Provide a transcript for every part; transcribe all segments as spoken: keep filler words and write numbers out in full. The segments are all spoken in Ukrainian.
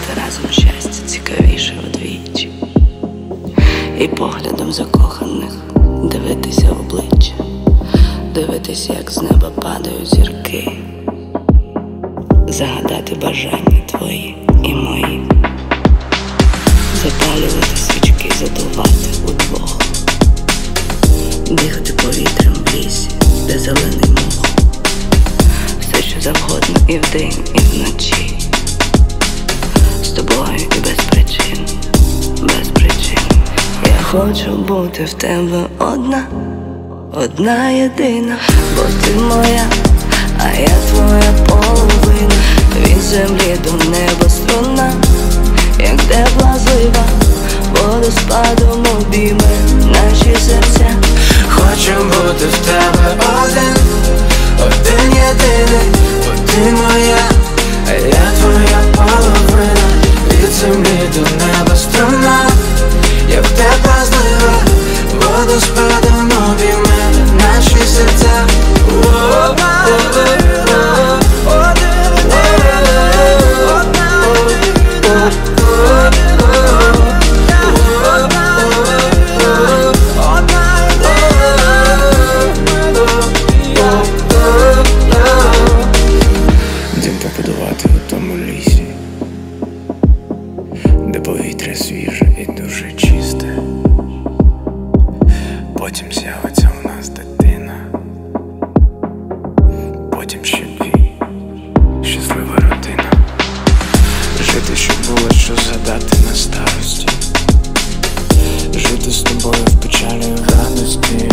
шукати разом щастя цікавіше вдвічі, і поглядом закоханих дивитися в обличчя, дивитися, як з неба падають зірки, загадати бажання твої і мої, запалювати свічки, задувати удвох, дихати повітрям в лісі, де зелений мох, все що завгодно і вдень, і вночі, з тобою і без причин, без причин. Я хочу бути в тебе одна, одна єдина, бо ти моя, а я твоя половина. Від землі до неба струна, як тепла злива, водоспадом обійме наші серця. Хочу бути в тебе один, один єдиний, бо ти моя, а я твоя половина. Від землі до неба струна, як тепла злива, водоспадом обійме наші серця. Дім побудувати у тому лісі, де повітря свіже і дуже чисте. Потім з'явиться у нас дитина, потім ще дві, щаслива родина. Жити, щоб було що згадати на старості, жити з тобою в печалі і в радості,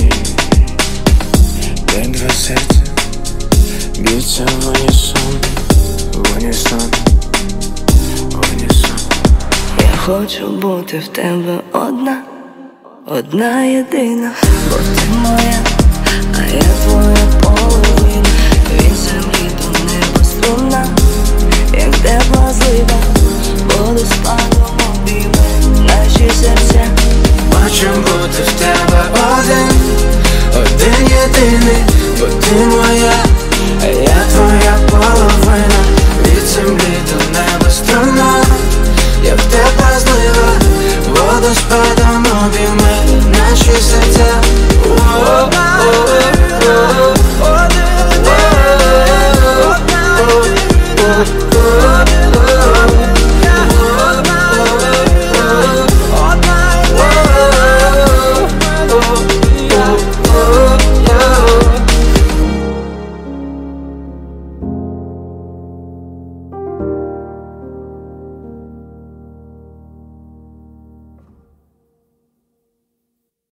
де два серця б'ються в унісон, в унісон, в унісон. Я хочу бути в тебе одна, одна єдина, бо ти моя, а я твоя половина.